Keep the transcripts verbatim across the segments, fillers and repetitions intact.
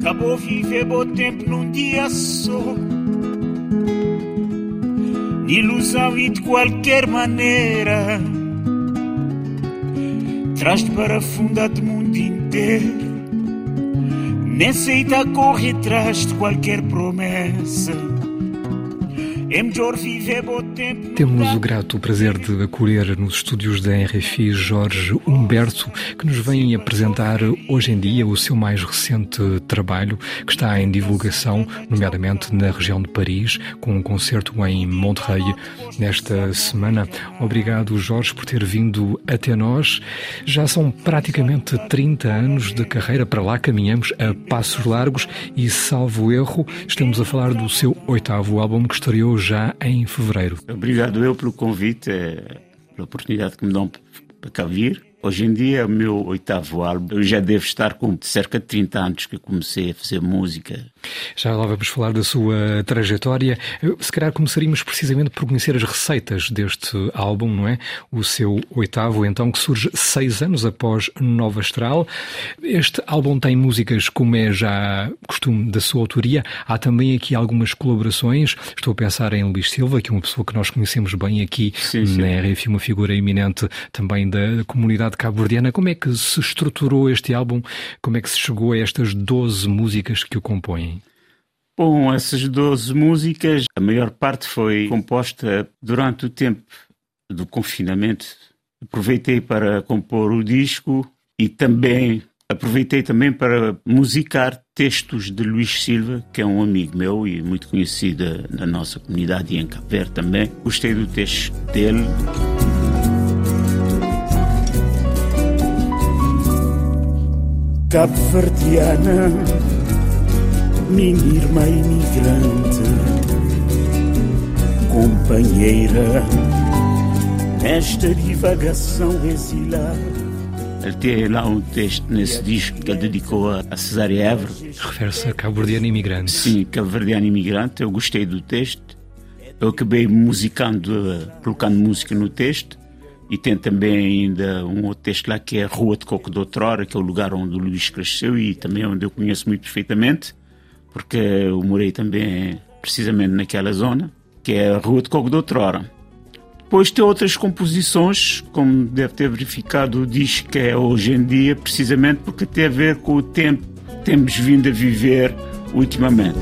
Acabou viver bom tempo num dia só. Ilusão e de qualquer maneira traz-te para funda do mundo inteiro. Nem sei da correr atrás de qualquer promessa. É melhor viver bom tempo. Temos o grato prazer de acolher nos estúdios da R F I Jorge Humberto, que nos vem apresentar hoje em dia o seu mais recente trabalho, que está em divulgação, nomeadamente na região de Paris, com um concerto em Montreuil nesta semana. Obrigado, Jorge, por ter vindo até nós. Já são praticamente trinta anos de carreira, para lá caminhamos a passos largos e, salvo erro, estamos a falar do seu oitavo álbum, que estreou já em fevereiro. Obrigado eu pelo convite, pela oportunidade que me dão para cá vir. Hoje em dia é o meu oitavo álbum. Eu já devo estar com cerca de trinta anos que comecei a fazer música. Já lá vamos falar da sua trajetória. Se calhar começaríamos precisamente por conhecer as receitas deste álbum, não é? O seu oitavo, então, que surge seis anos após Nova Astral. Este álbum tem músicas, como é já costume da sua autoria. Há também aqui algumas colaborações. Estou a pensar em Luís Silva, que é uma pessoa que nós conhecemos bem aqui sim, sim. na R F I, uma figura eminente também da comunidade cabo-verdiana. Como é que se estruturou este álbum? Como é que se chegou a estas doze músicas que o compõem? Bom, essas doze músicas, a maior parte foi composta durante o tempo do confinamento. Aproveitei para compor o disco e também aproveitei também para musicar textos de Luís Silva, que é um amigo meu e muito conhecido na nossa comunidade e em Cabo Verde também. Gostei do texto dele. Cabo-verdiana, minha irmã imigrante, companheira nesta divagação exilada. Ele tem lá um texto nesse disco que ele dedicou a Cesária Évora. Refere-se a cabo-verdiana imigrante. Sim, cabo-verdiana imigrante. Eu gostei do texto. Eu acabei musicando, colocando música no texto. E tem também ainda um outro texto lá que é Rua de Coco de Outrora, que é o lugar onde o Luís cresceu e também onde eu conheço muito perfeitamente, porque eu morei também precisamente naquela zona, que é a Rua de Coco de Outrora. Depois tem outras composições, como deve ter verificado, diz que é hoje em dia, precisamente porque tem a ver com o tempo que temos vindo a viver ultimamente.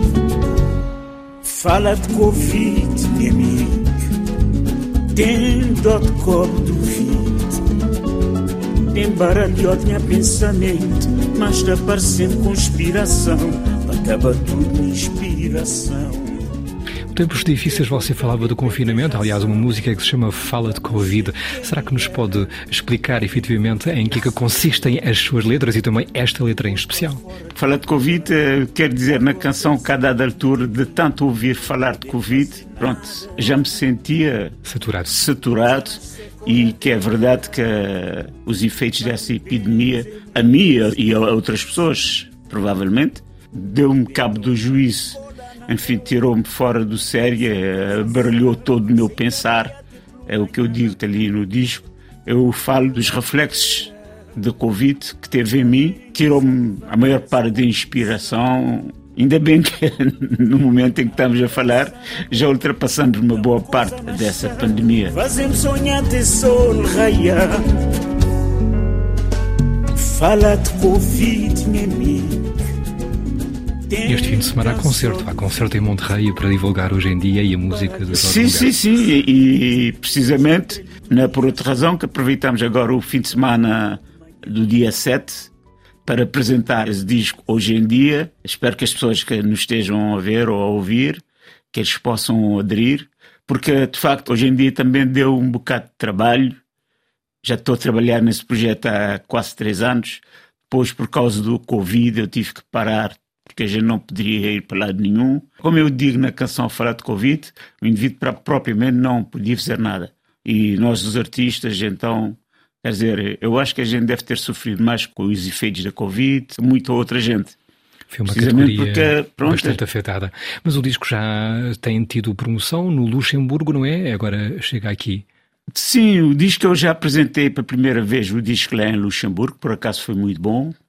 Fala de Covid, meu amigo. Tem dó de cor do vidro, tem baralho de pensamento, mas está parecendo conspiração, acaba tudo inspiração. Tempos difíceis, você falava do confinamento, aliás, uma música que se chama Fala de Covid. Será que nos pode explicar efetivamente em que, é que consistem as suas letras e também esta letra em especial? Fala de Covid quer dizer na canção que a dada altura de tanto ouvir falar de Covid, pronto, já me sentia saturado. saturado e que é verdade que os efeitos dessa epidemia, a mim e a outras pessoas, provavelmente, deu-me cabo do juízo. Enfim, tirou-me fora do sério, baralhou todo o meu pensar. É o que eu digo ali no disco. Eu falo dos reflexos da Covid que teve em mim, tirou-me a maior parte da inspiração. Ainda bem que no momento em que estamos a falar, já ultrapassamos uma boa parte dessa pandemia. Fazemos sonhar de sol raiar. Fala de Covid, meu amigo. Este fim de semana há concerto, há concerto em Monterrey para divulgar hoje em dia e a música do Jorge Sim, sim, sim, e, e precisamente, não é por outra razão que aproveitamos agora o fim de semana do dia sete para apresentar esse disco hoje em dia. Espero que as pessoas que nos estejam a ver ou a ouvir, que eles possam aderir, porque de facto hoje em dia também deu um bocado de trabalho. Já estou a trabalhar nesse projeto há quase três anos, depois por causa do Covid eu tive que parar, porque a gente não poderia ir para lado nenhum. Como eu digo na canção Falar de Covid, o indivíduo propriamente não podia fazer nada. E nós, os artistas, então, quer dizer, eu acho que a gente deve ter sofrido mais com os efeitos da Covid, muita outra gente. Foi uma categoria porque, pronto, bastante afetada. Mas o disco já tem tido promoção no Luxemburgo, não é? Agora chega aqui. Sim, o disco eu já apresentei pela primeira vez, o disco lá em Luxemburgo, por acaso foi muito bom.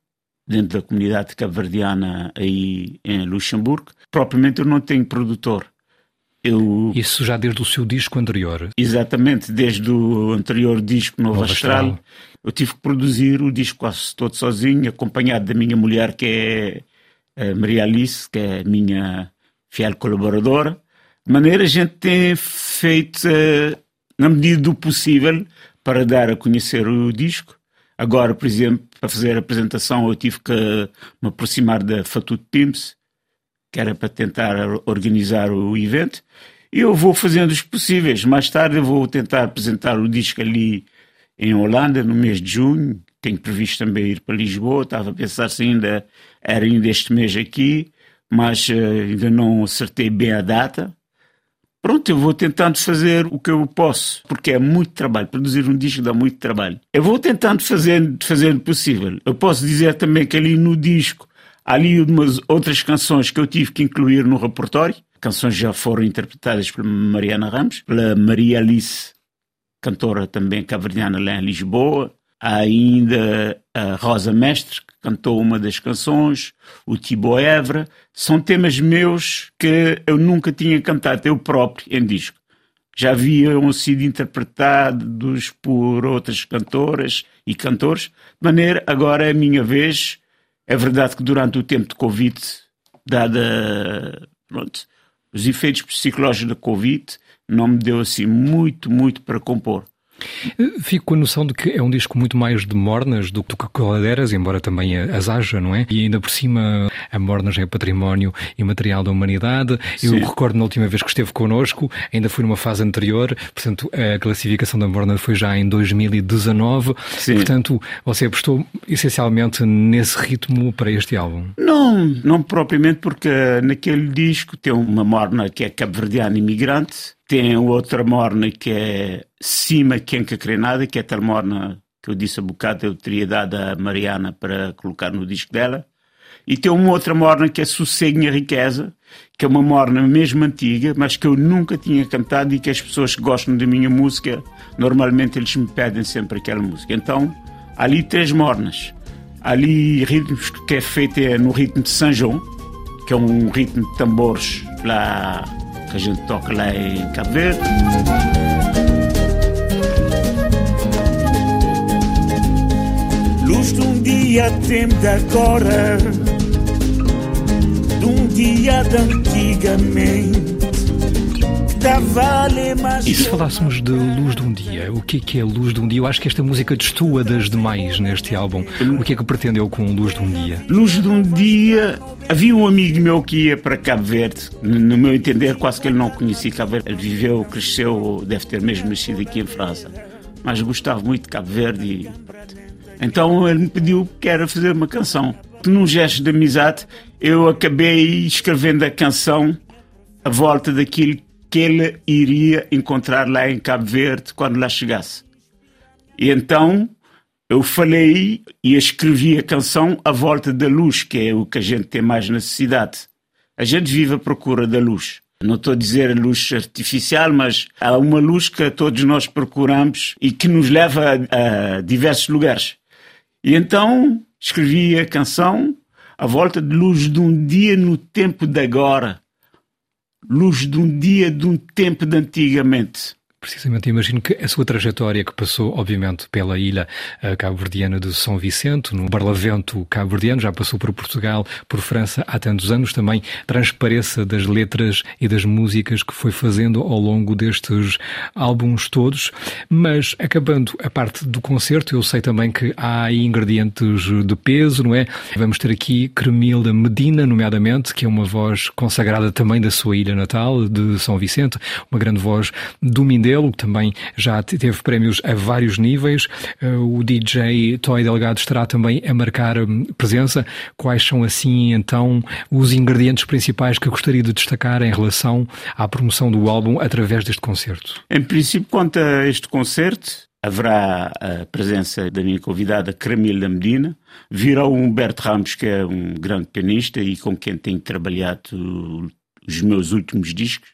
dentro da comunidade cabo-verdiana aí em Luxemburgo. Propriamente eu não tenho produtor. Eu... Isso já desde o seu disco anterior? Exatamente, desde o anterior disco Novo, Novo Astral, Astral. Eu tive que produzir o disco quase todo sozinho, acompanhado da minha mulher, que é a Maria Alice, que é a minha fiel colaboradora. De maneira a gente tem feito, na medida do possível, para dar a conhecer o disco. Agora, por exemplo, para fazer a apresentação, eu tive que me aproximar da Fatut Pimps, que era para tentar organizar o evento. E eu vou fazendo os possíveis. Mais tarde eu vou tentar apresentar o disco ali em Holanda, no mês de junho. Tenho previsto também ir para Lisboa. Estava a pensar se ainda era ainda este mês aqui, mas uh, ainda não acertei bem a data. Pronto, eu vou tentando fazer o que eu posso, porque é muito trabalho. Produzir um disco dá muito trabalho. Eu vou tentando fazer, fazer o possível. Eu posso dizer também que ali no disco há ali umas outras canções que eu tive que incluir no repertório. Canções já foram interpretadas pela Mariana Ramos, pela Maria Alice, cantora também cabo-verdiana lá em Lisboa. Há ainda a Rosa Mestre, que cantou uma das canções, o Thibaut Evra. São temas meus que eu nunca tinha cantado, eu próprio, em disco. Já haviam sido interpretados por outras cantoras e cantores. De maneira, agora é a minha vez. É verdade que durante o tempo de Covid, dada pronto, os efeitos psicológicos da Covid, não me deu assim muito, muito para compor. Fico com a noção de que é um disco muito mais de mornas do que coladeiras, embora também as haja, não é? E ainda por cima a mornas é património imaterial da humanidade. Sim. Eu recordo na última vez que esteve connosco, ainda foi numa fase anterior, portanto a classificação da morna foi já em dois mil e dezanove. Sim. Portanto, você apostou essencialmente nesse ritmo para este álbum? Não, não propriamente, porque naquele disco tem uma morna que é cabo-verdiana imigrante, tem outra morna que é Cima Quenca Crenada, que é a tal morna que eu disse há bocado, eu teria dado à Mariana para colocar no disco dela. E tem uma outra morna que é Sossego e Riqueza, que é uma morna mesmo antiga, mas que eu nunca tinha cantado e que as pessoas que gostam da minha música, normalmente eles me pedem sempre aquela música. Então, há ali três mornas. Há ali ritmos que é feito no ritmo de São João, que é um ritmo de tambores lá que a gente toca lá em Cabo Verde. Luz de um dia, tempo de agora, de um dia de antigamente. E se falássemos de Luz de um Dia, o que é que é Luz de um Dia? Eu acho que esta música destoa das demais neste álbum. O que é que pretendeu com Luz de um Dia? Luz de um Dia, havia um amigo meu que ia para Cabo Verde, no meu entender quase que ele não conhecia Cabo Verde. Ele viveu, cresceu, deve ter mesmo nascido aqui em França, mas gostava muito de Cabo Verde e... Então ele me pediu que era fazer uma canção. Num gesto de amizade, eu acabei escrevendo a canção à volta daquilo que ele iria encontrar lá em Cabo Verde quando lá chegasse. E então eu falei e escrevi a canção à volta da luz, que é o que a gente tem mais necessidade. A gente vive à procura da luz. Não estou a dizer a luz artificial, mas há uma luz que todos nós procuramos e que nos leva a, a diversos lugares. E então escrevi a canção à volta de luz de um dia no tempo de agora. Luz de um dia de um tempo de antigamente. Precisamente, imagino que a sua trajetória, que passou, obviamente, pela ilha cabo-verdiana de São Vicente, no Barlavento cabo-verdiano, já passou por Portugal, por França há tantos anos, também transpareça das letras e das músicas que foi fazendo ao longo destes álbuns todos. Mas, acabando a parte do concerto, eu sei também que há aí ingredientes de peso, não é? Vamos ter aqui Cremilda Medina, nomeadamente, que é uma voz consagrada também da sua ilha natal, de São Vicente, uma grande voz do Mindelo, que também já teve prémios a vários níveis. O D J Toy Delgado estará também a marcar presença. Quais são, assim, então, os ingredientes principais que gostaria de destacar em relação à promoção do álbum através deste concerto? Em princípio, quanto a este concerto, haverá a presença da minha convidada Cremilda Medina. Virá o Humberto Ramos, que é um grande pianista e com quem tenho trabalhado os meus últimos discos.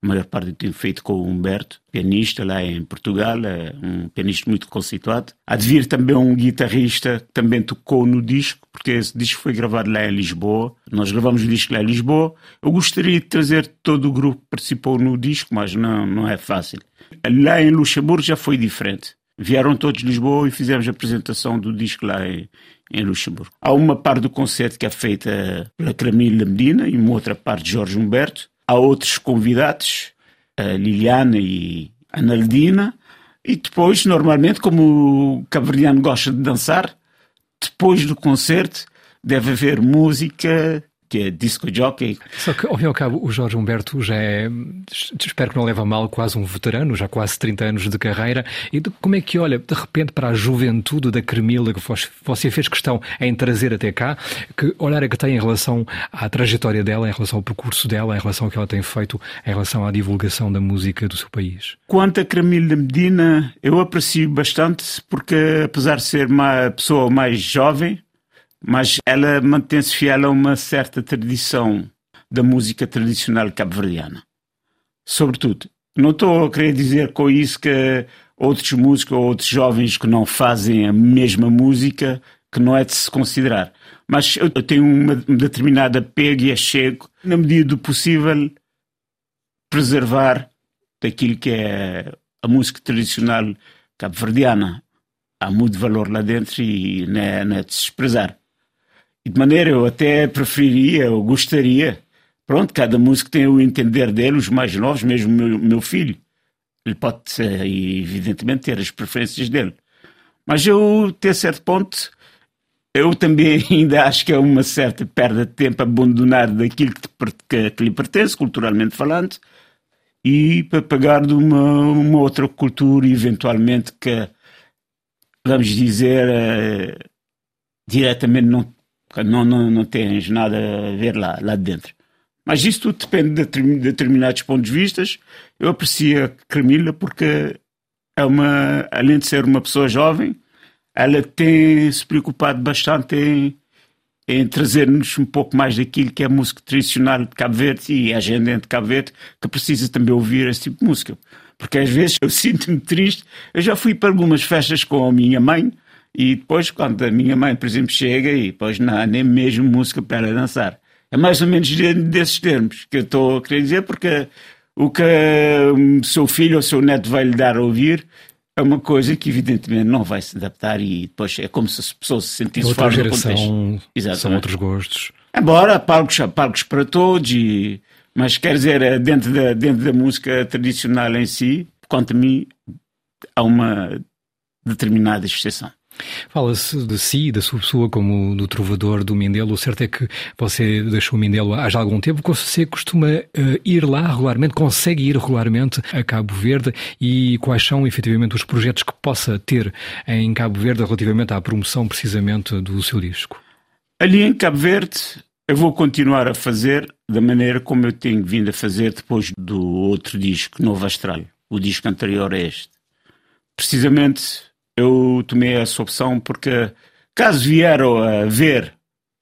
A maior parte eu tenho feito com o Humberto, pianista lá em Portugal, é um pianista muito conceituado. Há de vir também um guitarrista que também tocou no disco, porque esse disco foi gravado lá em Lisboa. Nós gravamos o disco lá em Lisboa. Eu gostaria de trazer todo o grupo que participou no disco, mas não, não é fácil. Lá em Luxemburgo já foi diferente. Vieram todos de Lisboa e fizemos a apresentação do disco lá em, em Luxemburgo. Há uma parte do concerto que é feita pela Camila Medina e uma outra parte de Jorge Humberto. Há outros convidados, a Liliana e a Naldina, e depois, normalmente, como o cabo-verdiano gosta de dançar, depois do concerto deve haver música, que é disco jockey. Só que, ao fim e ao cabo, o Jorge Humberto já é, espero que não leve a mal, quase um veterano, já quase trinta anos de carreira. E de, como é que olha, de repente, para a juventude da Carmila, que você fez questão em trazer até cá, que olhar é que tem em relação à trajetória dela, em relação ao percurso dela, em relação ao que ela tem feito, em relação à divulgação da música do seu país? Quanto a Camila Medina, eu aprecio bastante, porque apesar de ser uma pessoa mais jovem, mas ela mantém-se fiel a uma certa tradição da música tradicional cabo-verdiana. Sobretudo, não estou a querer dizer com isso que outros músicos ou outros jovens que não fazem a mesma música, que não é de se considerar. Mas eu tenho uma determinada apego e achego, na medida do possível, preservar daquilo que é a música tradicional cabo-verdiana. Há muito valor lá dentro e não é, não é de se desprezar. E de maneira eu até preferiria, ou gostaria, pronto, cada músico tem o entender dele, os mais novos, mesmo o meu, meu filho. Ele pode, evidentemente, ter as preferências dele. Mas eu, até certo ponto, eu também ainda acho que é uma certa perda de tempo abandonar daquilo que, que, que lhe pertence, culturalmente falando, e para pegar de uma, uma outra cultura, eventualmente, que, vamos dizer, uh, diretamente não Não, não, não tens nada a ver lá, lá dentro. Mas isso tudo depende de determinados pontos de vista. Eu aprecio a Carmila porque é uma, além de ser uma pessoa jovem, ela tem se preocupado bastante em, em trazer-nos um pouco mais daquilo que é a música tradicional de Cabo Verde e a agenda de Cabo Verde, que precisa também ouvir esse tipo de música. Porque às vezes eu sinto-me triste. Eu já fui para algumas festas com a minha mãe, e depois, quando a minha mãe, por exemplo, chega e depois não há nem mesmo música para ela dançar. É mais ou menos desses termos que eu estou a querer dizer, porque o que o seu filho ou o seu neto vai lhe dar a ouvir é uma coisa que evidentemente não vai se adaptar e depois é como se as pessoas se sentissem fora do contexto. Exatamente. São outros gostos. Embora há palcos, há palcos para todos, e, mas quer dizer, dentro da, dentro da música tradicional em si, quanto a mim, há uma determinada exceção. Fala-se de si, da sua pessoa, como do trovador do Mindelo. O certo é que você deixou o Mindelo há já algum tempo. Você costuma uh, ir lá regularmente, consegue ir regularmente a Cabo Verde, e quais são efetivamente os projetos que possa ter em Cabo Verde relativamente à promoção precisamente do seu disco? Ali em Cabo Verde eu vou continuar a fazer da maneira como eu tenho vindo a fazer depois do outro disco, Novo Astral, o disco anterior a este. Precisamente eu tomei essa opção porque, caso vieram a ver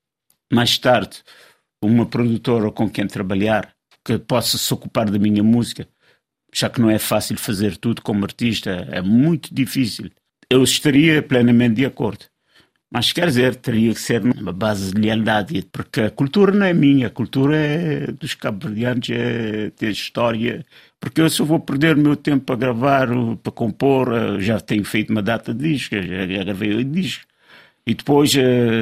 mais tarde uma produtora com quem trabalhar que possa se ocupar da minha música, já que não é fácil fazer tudo como artista, é muito difícil, eu estaria plenamente de acordo. Mas quer dizer, teria que ser uma base de lealdade, porque a cultura não é minha, a cultura é dos cabo-verdianos, é ter história. Porque eu, se eu vou perder o meu tempo para gravar, para compor, já tenho feito uma data de discos, já, já gravei oito discos. E depois,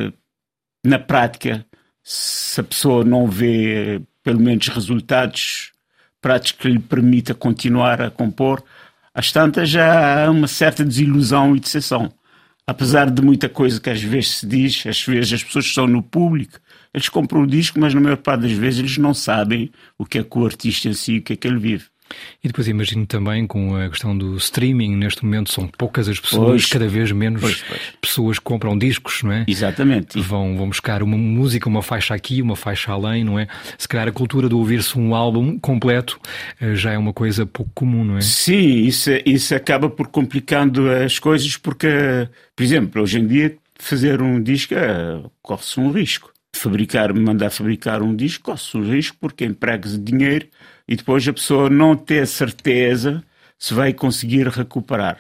na prática, se a pessoa não vê pelo menos resultados práticos que lhe permita continuar a compor, às tantas já há uma certa desilusão e decepção. Apesar de muita coisa que às vezes se diz, às vezes as pessoas que estão no público, eles compram o disco, mas na maior parte das vezes eles não sabem o que é que o artista em si, o que é que ele vive. E depois imagino também com a questão do streaming, neste momento são poucas as pessoas, pois, cada vez menos pois, pois. pessoas compram discos, não é? Exatamente. Vão, vão buscar uma música, uma faixa aqui, uma faixa além, não é? Se calhar a cultura de ouvir-se um álbum completo já é uma coisa pouco comum, não é? Sim, isso, isso acaba por complicando as coisas porque, por exemplo, hoje em dia fazer um disco corre-se um risco. fabricar, mandar fabricar um disco, corre-se um risco porque emprega-se dinheiro e depois a pessoa não ter certeza se vai conseguir recuperar.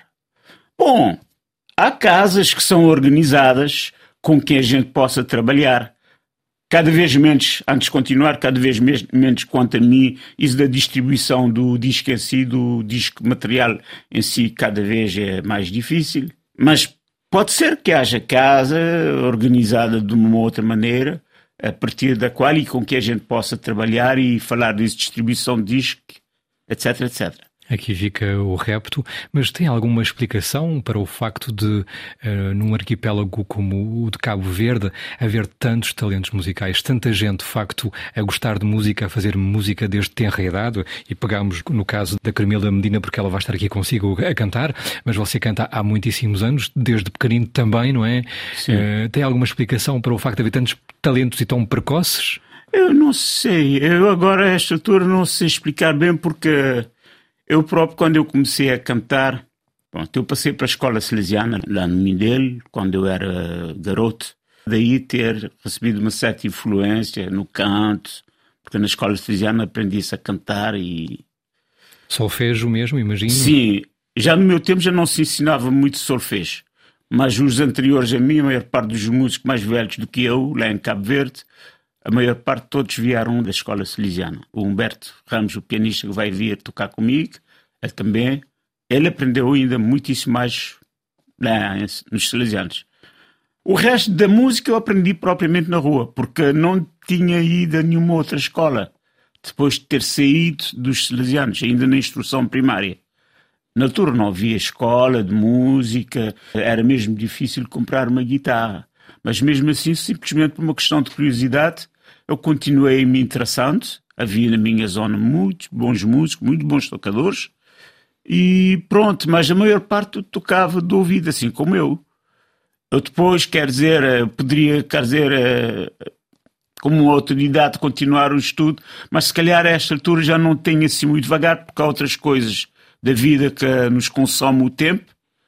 Bom, há casas que são organizadas com quem a gente possa trabalhar. Cada vez menos, antes de continuar, cada vez menos quanto a mim, isso da distribuição do disco em si, do disco material em si, cada vez é mais difícil. Mas pode ser que haja casa organizada de uma outra maneira, a partir da qual e com que a gente possa trabalhar e falar de distribuição de disco, etc, etcétera. Aqui fica o repto, mas tem alguma explicação para o facto de, uh, num arquipélago como o de Cabo Verde, haver tantos talentos musicais, tanta gente, de facto, a gostar de música, a fazer música desde tenra idade? E pegamos no caso da Carmila Medina, porque ela vai estar aqui consigo a cantar, mas você canta há muitíssimos anos, desde pequenino também, não é? Sim. Uh, tem alguma explicação para o facto de haver tantos talentos e tão precoces? Eu não sei. Eu agora, a esta altura, não sei explicar bem porque... Eu próprio, quando eu comecei a cantar, pronto, eu passei para a escola salesiana, lá no Mindelo, quando eu era garoto. Daí ter recebido uma certa influência no canto, porque na escola salesiana aprendi-se a cantar e... Solfejo mesmo, imagino? Sim, já no meu tempo já não se ensinava muito solfejo, mas os anteriores a mim, a maior parte dos músicos mais velhos do que eu, lá em Cabo Verde, a maior parte todos vieram da escola salesiana. O Humberto Ramos, o pianista que vai vir tocar comigo, ele também, ele aprendeu ainda muitíssimo mais lá nos salesianos. O resto da música eu aprendi propriamente na rua, porque não tinha ido a nenhuma outra escola, depois de ter saído dos salesianos, ainda na instrução primária. Na altura não havia escola de música, era mesmo difícil comprar uma guitarra. Mas mesmo assim, simplesmente por uma questão de curiosidade, eu continuei me interessando. Havia na minha zona muitos bons músicos, muito bons tocadores. E pronto, mas a maior parte tocava de ouvido, assim como eu. Eu depois, quer dizer, poderia, quer dizer, como uma autoridade continuar o estudo, mas se calhar a esta altura já não tenho assim muito devagar, porque há outras coisas da vida que nos consomem o tempo.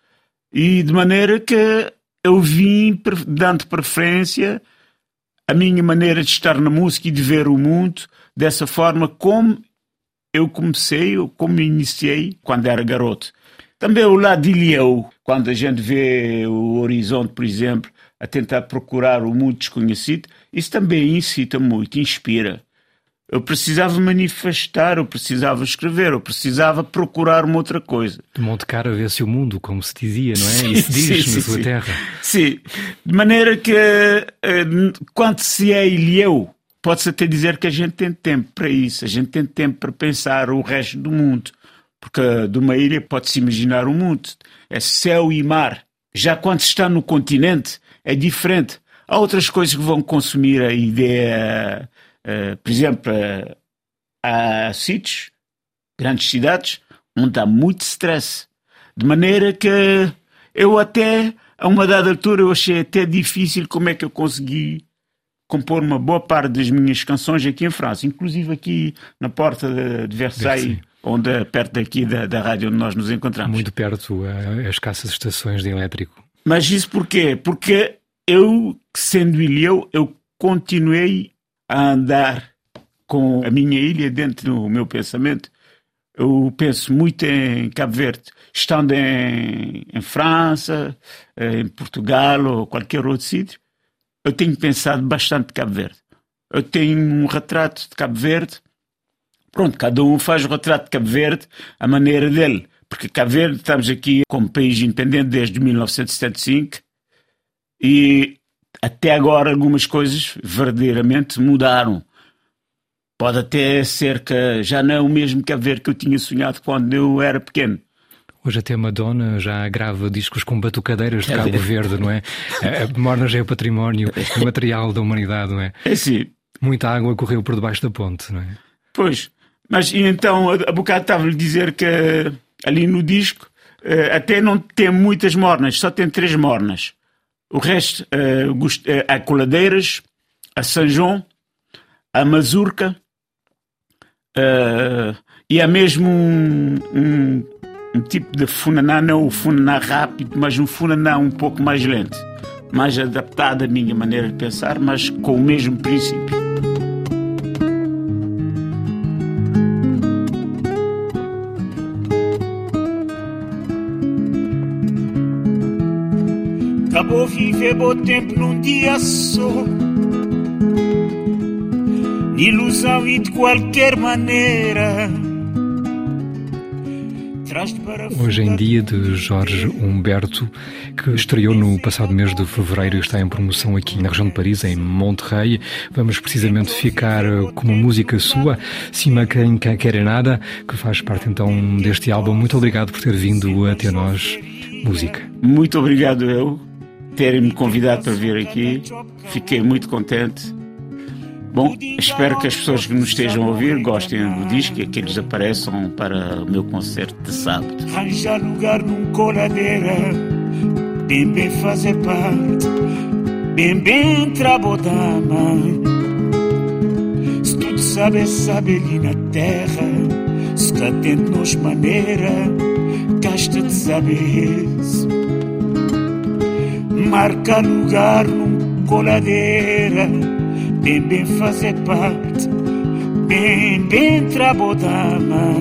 E de maneira que eu vim dando preferência à minha maneira de estar na música e de ver o mundo dessa forma como eu comecei, como iniciei quando era garoto. Também o lado de Ilhéu, quando a gente vê o horizonte, por exemplo, a tentar procurar o mundo desconhecido, isso também incita muito, inspira. Eu precisava manifestar, eu precisava escrever, eu precisava procurar uma outra coisa. De Monte Cara vê-se o mundo, como se dizia, não é? Sim, e se diz sim, na sim, sua sim. terra. Sim, de maneira que quando se é Ilhéu, pode-se até dizer que a gente tem tempo para isso, a gente tem tempo para pensar o resto do mundo, porque de uma ilha pode-se imaginar o mundo, é céu e mar. Já quando se está no continente é diferente. Há outras coisas que vão consumir a ideia. Uh, por exemplo, uh, há sítios, grandes cidades, onde há muito stress. De maneira que eu até, a uma dada altura, eu achei até difícil como é que eu consegui compor uma boa parte das minhas canções aqui em França, inclusive aqui na porta de, de Versailles, onde, perto daqui da, da rádio onde nós nos encontramos. Muito perto, as escassas estações de elétrico. Mas isso porquê? Porque eu, sendo ilhéu, eu continuei a andar com a minha ilha dentro do meu pensamento. Eu penso muito em Cabo Verde. Estando em, em França, em Portugal ou qualquer outro sítio, eu tenho pensado bastante em Cabo Verde. Eu tenho um retrato de Cabo Verde. Pronto, cada um faz o retrato de Cabo Verde à maneira dele. Porque Cabo Verde, estamos aqui como país independente desde mil novecentos e setenta e cinco e até agora algumas coisas verdadeiramente mudaram. Pode até ser que já não é o mesmo Cabo Verde que eu tinha sonhado quando eu era pequeno. Hoje até Madonna já grava discos com batucadeiras de Cabo Verde, não é? A Morna já é o património material da humanidade, não é? É sim. Muita água correu por debaixo da ponte, não é? Pois, mas e então a bocado estava-lhe a dizer que ali no disco até não tem muitas mornas, só tem três mornas. O resto, uh, há coladeiras, a São João, a Mazurca, uh, e há mesmo um, um, um tipo de funaná, não o funaná rápido, mas um funaná um pouco mais lento. mais adaptada à minha maneira de pensar, mas com o mesmo princípio. Acabou viver bom tempo num dia só, ilusão e de qualquer maneira. Hoje em dia, de Jorge Humberto, que estreou no passado mês de fevereiro e está em promoção aqui na região de Paris, em Monterrey. Vamos precisamente ficar com uma música sua, Cima Quem Quer Nada, que faz parte então deste álbum. Muito obrigado por ter vindo até nós. Música. Muito obrigado eu terem-me convidado para vir aqui. Fiquei muito contente. Bom, espero que as pessoas que nos estejam a ouvir gostem do disco e que eles apareçam para o meu concerto de sábado. Arranjar lugar num coladeira, bem bem fazer parte, bem bem trabodama. Se tudo sabe, sabe ali na terra, se cá dentro nos maneira, casta de saber. Marca lugar num coladeira, bem bem fazer parte, bem bem trabodama.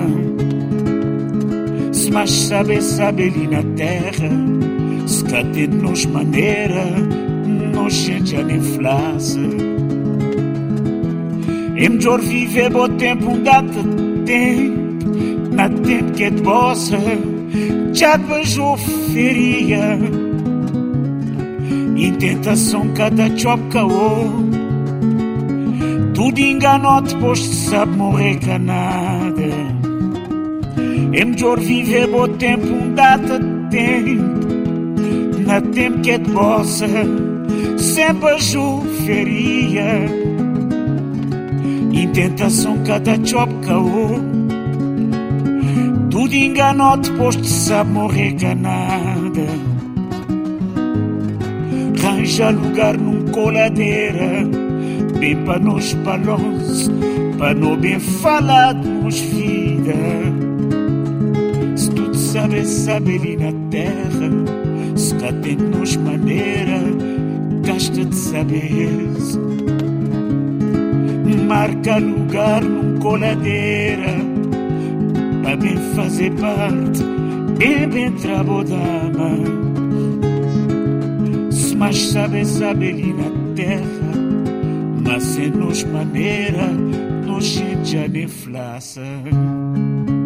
Se mais sabe, sabe ali na terra, se cá dentro nos maneira, nos gente já nem flaça. É melhor viver bom tempo, um data de tempo, na tempo que é de bossa, já beijou feria. Em tentação cada chop caô, tudo enganou depois de sabe morrer canada. É melhor viver bom tempo, um data de tempo, na tempo que é de bossa, sempre a juferia. Em tentação cada chop caô, tudo enganou depois de sabe morrer canada. Arranja lugar num coladeira, bem para nos balões, para não bem falar de nos vida. Se tudo sabe, sabe ali na terra, se cá dentro nos maneira, gasta de saber. Marca lugar num coladeira, para bem fazer parte, bem bem trabodama. Mas sabe, sabe ali na terra, mas sem nos maneira, nos gente já nem flaça.